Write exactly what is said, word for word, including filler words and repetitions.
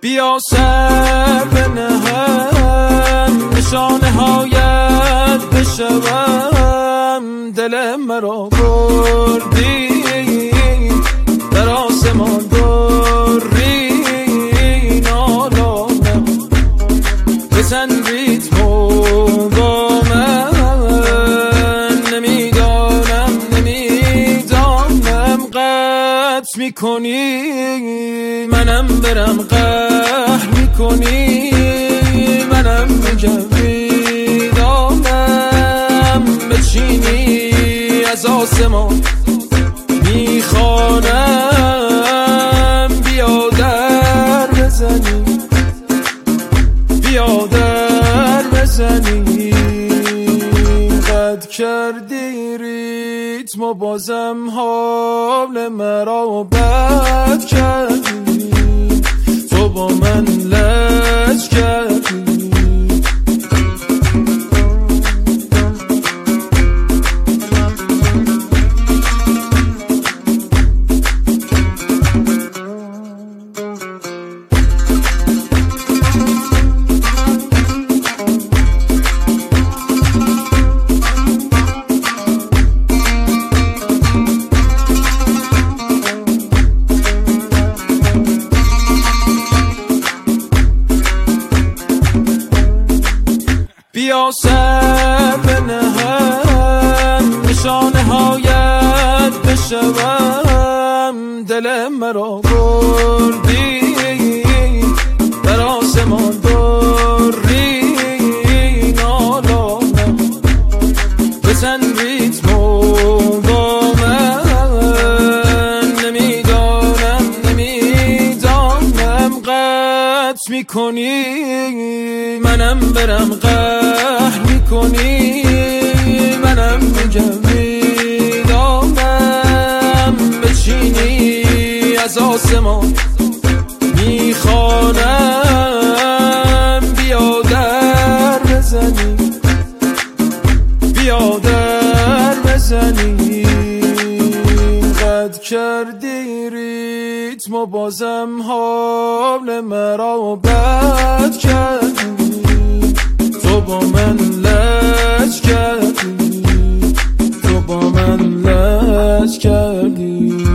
بیا سر بنهم نشانه هایت بشوم، دل مرا بردی در آسمان بری نالانم، بزن ریتمو با من، نمیدانم نمیدانم قطع میکنی منم برم قهر میکنی منم میگم میدانم بچینی از آسمان میخوانم، بیا در بزنی بیا در بزنی، قد کردی ریتم و بازم حال مرا بد کردی، تو با من لج کردی. بیا سر بنهم نشانه هایت بشوم، دل مرا بردی در آسمان بری نالانم، بزن ریتمو با من، نمیدانم نمیدانم قطع میکنی منم برم قهر میکنی منم میگم میدانم بچینی از آسمان میخوانم، بیا در بزنی بیا در بزنی، قد کردی ریتم و بازم حال مرا بد کردی، تو با من لج کردی تو با من لج کردی.